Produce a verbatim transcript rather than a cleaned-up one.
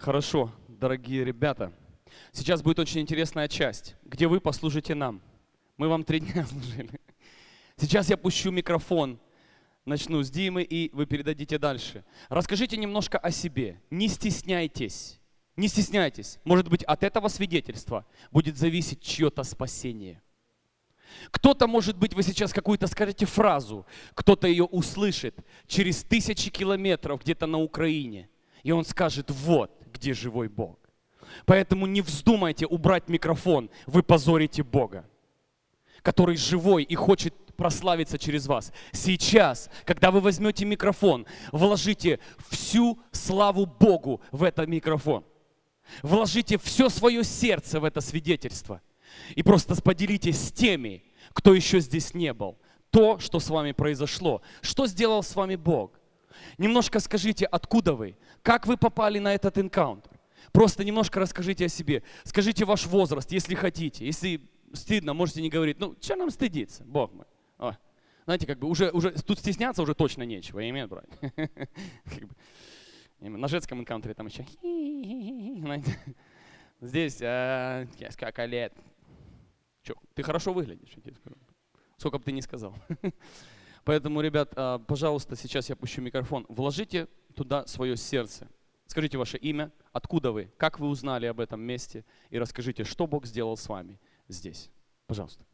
Хорошо, дорогие ребята. Сейчас будет очень интересная часть, где вы послужите нам. Мы вам три дня служили. Сейчас я пущу микрофон, начну с Димы, и вы передадите дальше. Расскажите немножко о себе. Не стесняйтесь. Не стесняйтесь. Может быть, от этого свидетельства будет зависеть чье-то спасение. Кто-то, может быть, вы сейчас какую-то скажете фразу, кто-то ее услышит через тысячи километров где-то на Украине, и он скажет: вот где живой Бог. Поэтому не вздумайте убрать микрофон, вы позорите Бога, который живой и хочет прославиться через вас. Сейчас, когда вы возьмете микрофон, вложите всю славу Богу в этот микрофон. Вложите все свое сердце в это свидетельство. И просто поделитесь с теми, кто еще здесь не был. То, что с вами произошло. Что сделал с вами Бог. Немножко скажите, откуда вы, как вы попали на этот энкаунтер. Просто немножко расскажите о себе. Скажите ваш возраст, если хотите. Если стыдно, можете не говорить. Ну, что нам стыдиться, Бог мой. О, знаете, как бы уже, уже тут стесняться уже точно нечего. Имеет, брать. На женском энкаунтере там еще. Здесь э, сколько лет. Че, ты хорошо выглядишь, я тебе скажу. Сколько бы ты ни сказал. Поэтому, ребят, э, пожалуйста, сейчас я пущу микрофон. Вложите туда свое сердце. Скажите ваше имя, откуда вы, как вы узнали об этом месте, и расскажите, что Бог сделал с вами здесь. Пожалуйста.